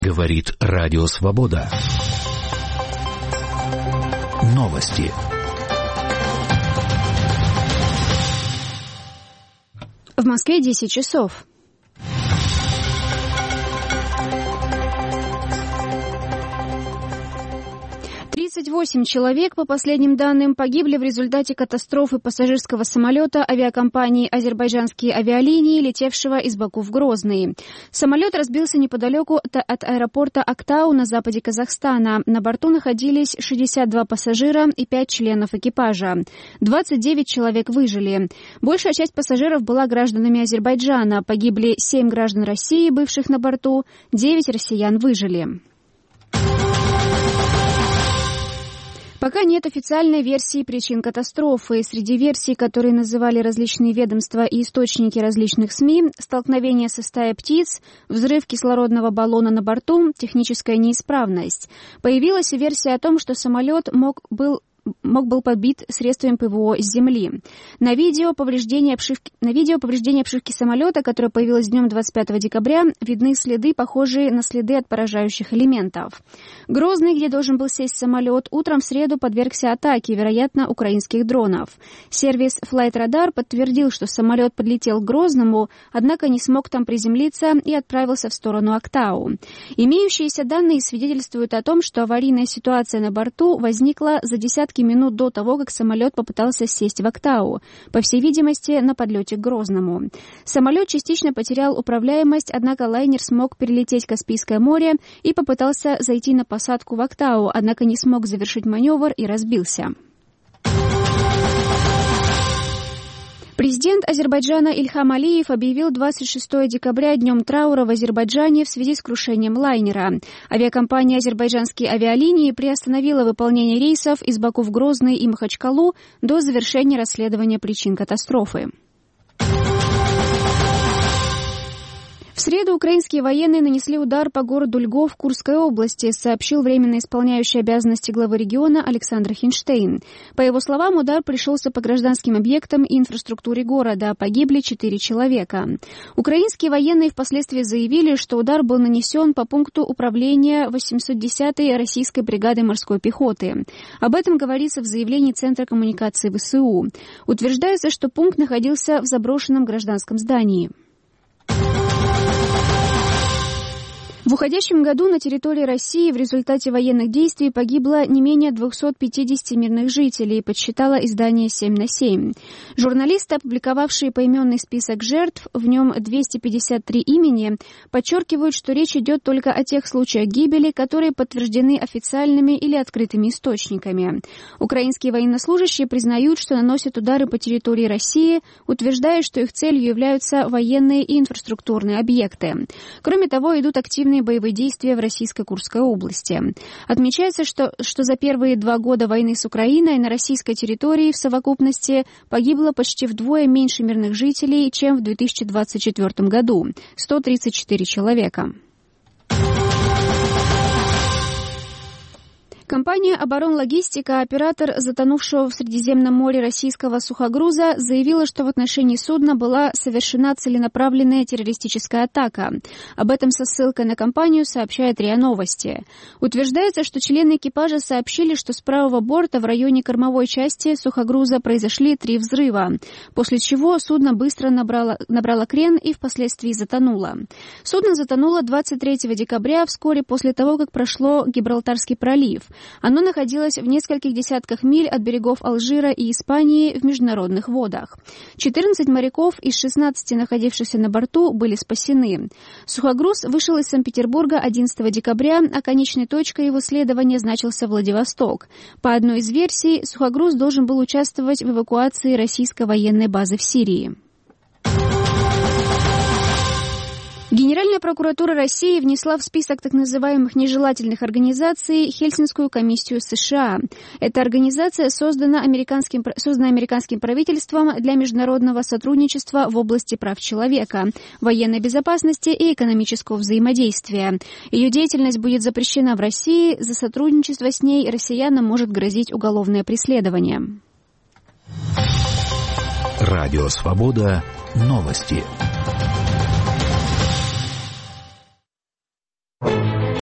Говорит Радио Свобода. Новости. В Москве 10 часов. Восемь человек, по последним данным, погибли в результате катастрофы пассажирского самолета авиакомпании «Азербайджанские авиалинии», летевшего из Баку в Грозный. Самолет разбился неподалеку от аэропорта Актау на западе Казахстана. На борту находились 62 пассажира и 5 членов экипажа. 29 человек выжили. Большая часть пассажиров была гражданами Азербайджана. Погибли 7 граждан России, бывших на борту, 9 россиян выжили. Пока нет официальной версии причин катастрофы. Среди версий, которые называли различные ведомства и источники различных СМИ, столкновение со стаей птиц, взрыв кислородного баллона на борту, техническая неисправность. Появилась и версия о том, что самолет мог был подбит средствами ПВО с земли. На видео повреждения обшивки самолета, которое появилось днем 25 декабря, видны следы, похожие на следы от поражающих элементов. Грозный, где должен был сесть самолет, утром в среду подвергся атаке, вероятно, украинских дронов. Сервис Flight Radar подтвердил, что самолет подлетел к Грозному, однако не смог там приземлиться и отправился в сторону Актау. Имеющиеся данные свидетельствуют о том, что аварийная ситуация на борту возникла за десятки минут до того, как самолет попытался сесть в Актау, по всей видимости, на подлете к Грозному. Самолет частично потерял управляемость, однако лайнер смог перелететь Каспийское море и попытался зайти на посадку в Актау, однако не смог завершить маневр и разбился. Президент Азербайджана Ильхам Алиев объявил 26 декабря днем траура в Азербайджане в связи с крушением лайнера. Авиакомпания «Азербайджанские авиалинии» приостановила выполнение рейсов из Баку в Грозный и Махачкалу до завершения расследования причин катастрофы. В среду украинские военные нанесли удар по городу Льгов Курской области, сообщил временно исполняющий обязанности главы региона Александр Хинштейн. По его словам, удар пришелся по гражданским объектам и инфраструктуре города. Погибли 4 человека. Украинские военные впоследствии заявили, что удар был нанесен по пункту управления 810-й российской бригады морской пехоты. Об этом говорится в заявлении Центра коммуникации ВСУ. Утверждается, что пункт находился в заброшенном гражданском здании. В уходящем году на территории России в результате военных действий погибло не менее 250 мирных жителей, подсчитало издание «7/7». Журналисты, опубликовавшие поименный список жертв, в нем 253 имени, подчеркивают, что речь идет только о тех случаях гибели, которые подтверждены официальными или открытыми источниками. Украинские военнослужащие признают, что наносят удары по территории России, утверждая, что их целью являются военные и инфраструктурные объекты. Кроме того, идут активные боевые действия в российской Курской области. Отмечается, что за первые 2 года войны с Украиной на российской территории в совокупности погибло почти вдвое меньше мирных жителей, чем в 2024 году – 134 человека. Компания «Оборонлогистика», оператор затонувшего в Средиземном море российского сухогруза, заявила, что в отношении судна была совершена целенаправленная террористическая атака. Об этом со ссылкой на компанию сообщает РИА Новости. Утверждается, что члены экипажа сообщили, что с правого борта в районе кормовой части сухогруза произошли 3 взрыва, после чего судно быстро набрало крен и впоследствии затонуло. Судно затонуло 23 декабря, вскоре после того, как прошло Гибралтарский пролив. Оно находилось в нескольких десятках миль от берегов Алжира и Испании в международных водах. 14 моряков из 16 находившихся на борту были спасены. Сухогруз вышел из Санкт-Петербурга 11 декабря, а конечной точкой его следования значился Владивосток. По одной из версий, сухогруз должен был участвовать в эвакуации российской военной базы в Сирии. Генеральная прокуратура России внесла в список так называемых нежелательных организаций Хельсинскую комиссию США. Эта организация создана американским правительством для международного сотрудничества в области прав человека, военной безопасности и экономического взаимодействия. Ее деятельность будет запрещена в России. За сотрудничество с ней россиянам может грозить уголовное преследование. Радио Свобода. Новости.